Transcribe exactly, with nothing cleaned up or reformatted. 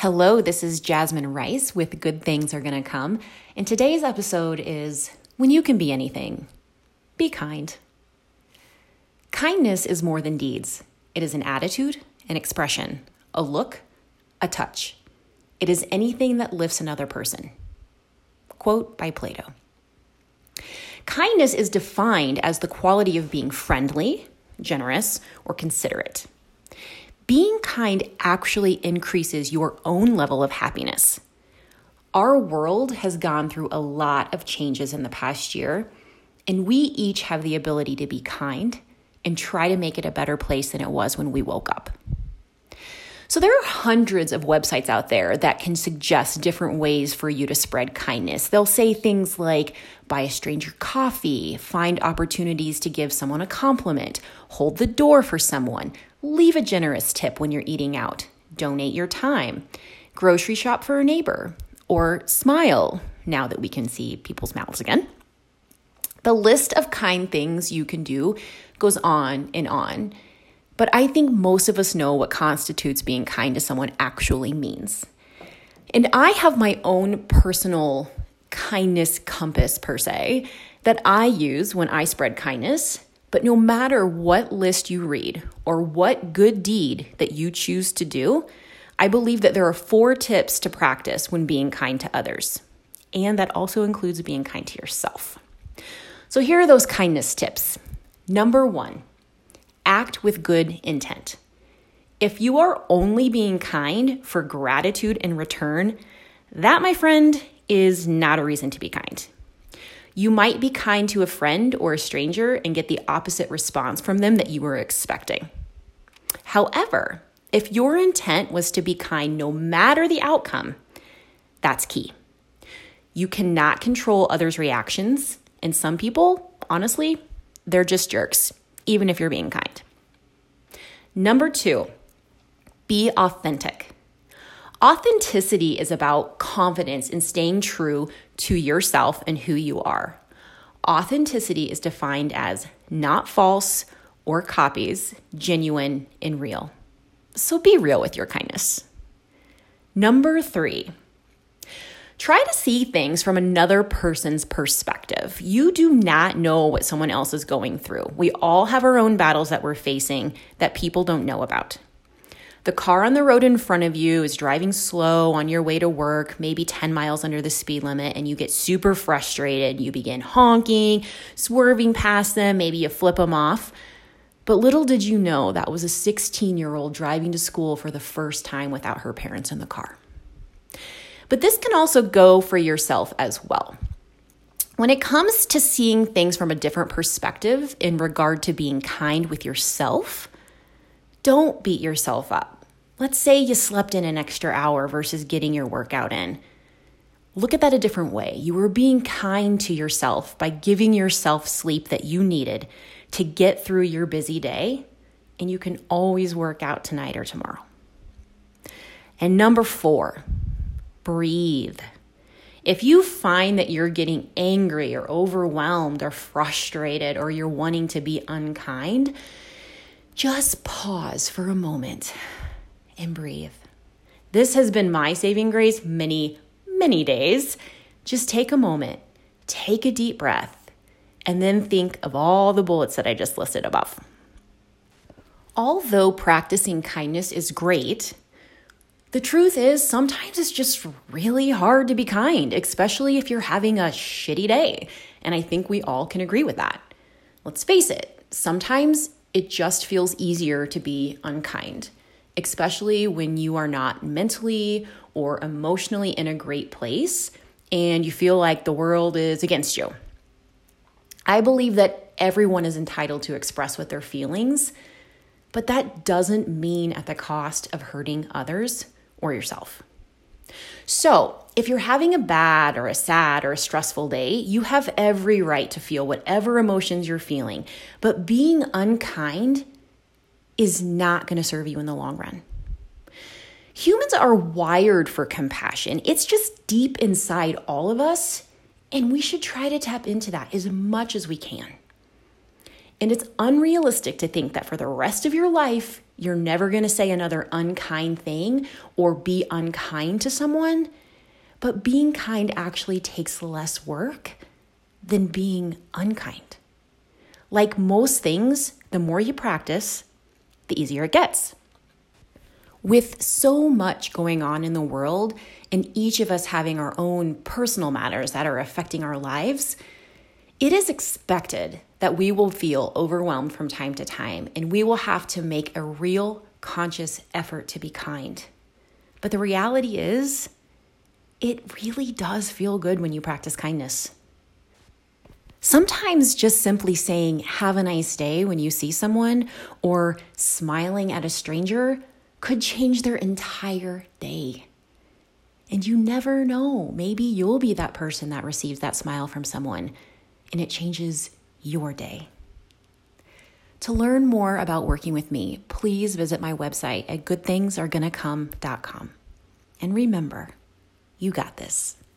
Hello, this is Jasmine Rice with Good Things Are Gonna Come, and today's episode is When You Can Be Anything, Be Kind. Kindness is more than deeds. It is an attitude, an expression, a look, a touch. It is anything that lifts another person. Quote by Plato. Kindness is defined as the quality of being friendly, generous, or considerate. Being kind actually increases your own level of happiness. Our world has gone through a lot of changes in the past year, and we each have the ability to be kind and try to make it a better place than it was when we woke up. So there are hundreds of websites out there that can suggest different ways for you to spread kindness. They'll say things like buy a stranger coffee, find opportunities to give someone a compliment, hold the door for someone, leave a generous tip when you're eating out, donate your time, grocery shop for a neighbor, or smile now that we can see people's mouths again. The list of kind things you can do goes on and on. But I think most of us know what constitutes being kind to someone actually means. And I have my own personal kindness compass, per se, that I use when I spread kindness. But no matter what list you read or what good deed that you choose to do, I believe that there are four tips to practice when being kind to others. And that also includes being kind to yourself. So here are those kindness tips. Number one. Act with good intent. If you are only being kind for gratitude in return, that, my friend, is not a reason to be kind. You might be kind to a friend or a stranger and get the opposite response from them that you were expecting. However, if your intent was to be kind no matter the outcome, that's key. You cannot control others' reactions, and some people, honestly, they're just jerks, even if you're being kind. Number two, be authentic. Authenticity is about confidence in staying true to yourself and who you are. Authenticity is defined as not false or copies, genuine and real. So be real with your kindness. Number three, try to see things from another person's perspective. You do not know what someone else is going through. We all have our own battles that we're facing that people don't know about. The car on the road in front of you is driving slow on your way to work, maybe ten miles under the speed limit, and you get super frustrated. You begin honking, swerving past them, maybe you flip them off. But little did you know that was a sixteen-year-old driving to school for the first time without her parents in the car. But this can also go for yourself as well. When it comes to seeing things from a different perspective in regard to being kind with yourself, don't beat yourself up. Let's say you slept in an extra hour versus getting your workout in. Look at that a different way. You were being kind to yourself by giving yourself sleep that you needed to get through your busy day, and you can always work out tonight or tomorrow. And number four, breathe. If you find that you're getting angry or overwhelmed or frustrated or you're wanting to be unkind, just pause for a moment and breathe. This has been my saving grace many, many days. Just take a moment, take a deep breath, and then think of all the bullets that I just listed above. Although practicing kindness is great, the truth is, sometimes it's just really hard to be kind, especially if you're having a shitty day. And I think we all can agree with that. Let's face it, sometimes it just feels easier to be unkind, especially when you are not mentally or emotionally in a great place and you feel like the world is against you. I believe that everyone is entitled to express what they're feelings, but that doesn't mean at the cost of hurting others or yourself. So if you're having a bad or a sad or a stressful day, you have every right to feel whatever emotions you're feeling. But being unkind is not going to serve you in the long run. Humans are wired for compassion. It's just deep inside all of us, and we should try to tap into that as much as we can. And it's unrealistic to think that for the rest of your life, you're never going to say another unkind thing or be unkind to someone. But being kind actually takes less work than being unkind. Like most things, the more you practice, the easier it gets. With so much going on in the world and each of us having our own personal matters that are affecting our lives, it is expected that we will feel overwhelmed from time to time, and we will have to make a real conscious effort to be kind. But the reality is, it really does feel good when you practice kindness. Sometimes just simply saying, "Have a nice day" when you see someone, or smiling at a stranger could change their entire day. And you never know, maybe you'll be that person that receives that smile from someone, and it changes your day. To learn more about working with me, please visit my website at good things are gonna come dot com. And remember, you got this.